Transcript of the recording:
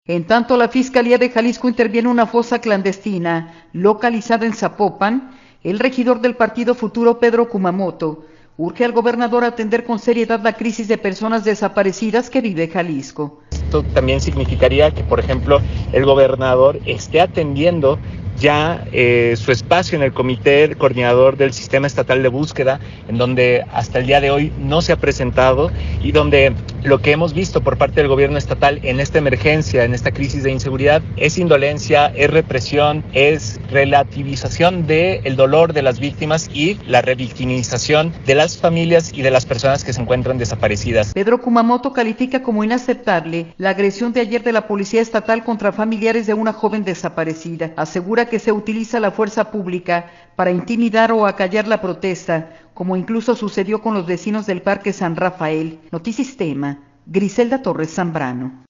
En tanto, la Fiscalía de Jalisco interviene en una fosa clandestina localizada en Zapopan. El regidor del Partido Futuro, Pedro Kumamoto, urge al gobernador a atender con seriedad la crisis de personas desaparecidas que vive Jalisco. Esto también significaría que, por ejemplo, el gobernador esté atendiendo ya su espacio en el Comité Coordinador del Sistema Estatal de Búsqueda, en donde hasta el día de hoy no se ha presentado y donde lo que hemos visto por parte del gobierno estatal en esta emergencia, en esta crisis de inseguridad, es indolencia, es represión, es relativización del dolor de las víctimas y la revictimización de las familias y de las personas que se encuentran desaparecidas. Pedro Kumamoto califica como inaceptable la agresión de ayer de la Policía Estatal contra familiares de una joven desaparecida. Asegura que se utiliza la fuerza pública para intimidar o acallar la protesta, como incluso sucedió con los vecinos del Parque San Rafael. Notisistema, Griselda Torres Zambrano.